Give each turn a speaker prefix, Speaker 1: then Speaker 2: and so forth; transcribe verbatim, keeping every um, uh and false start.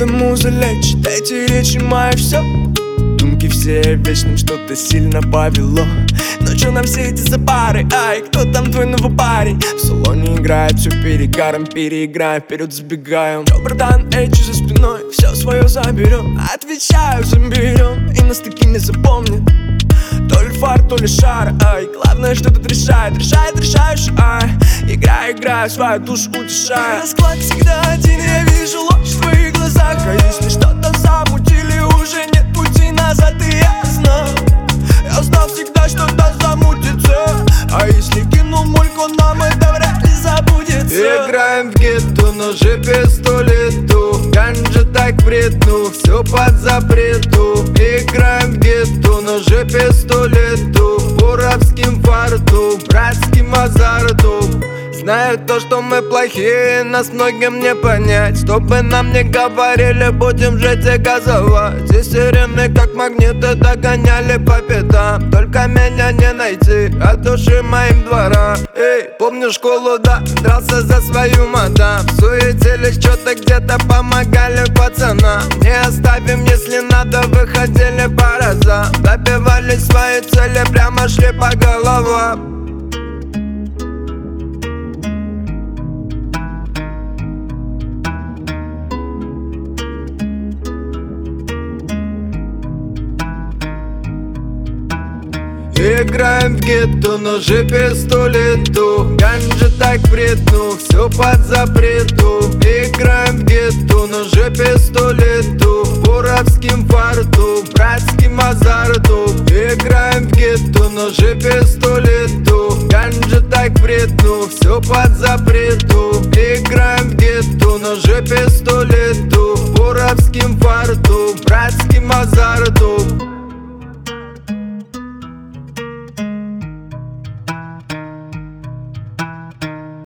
Speaker 1: эта муза лечит, эти речи мои все. Думки все вечным, что-то сильно повело. Ночью на все эти запары, ай, кто там твой новый парень? В салоне играет, все перегаром, переиграем, вперед забегаем. Чё, братан, эйчи за спиной, все свое заберем. Отвечаю, заберем, и нас такими запомнит. То ли фар, то ли шар, ай, главное, что тут решает, решает, решаешь, ай. Играю, играю, свою душу утешаю. Расклад всегда один, я вижу ложь в твоих глазах. А если что-то замутили, уже нет пути назад, и я знал, я знал всегда, что-то замутится. А если кинул мульку, нам это вряд ли забудется.
Speaker 2: Играем в гетту, ножи, пистолету, ганджа так вредну, все под запрету. Играем в гетту, ножи, пистолету, буровским фарту, братским азарту. Знаю то, что мы плохие, нас многим не понять. Что бы нам не говорили, будем жить и газовать. И сирены, как магниты, догоняли по пятам. Только меня не найти от души моим двора. Эй, помню школу, да, дрался за свою мадам. Суетились, что-то где-то помогали пацанам. Не оставим, если надо, выходили по разам. Добивали свои цели, прямо шли по головам. Играем в гетту, ножи, пистолету, ганджа так вредну, все под запрету. Играем в гетту, ножи, пистолету, буровским фарту, братским азарту. Играем в гетту, ножи, пистолету, ганджа так вредну, все под запрету. Играем в гетту, ножи, пистолету, буровским фарту, братским азарту.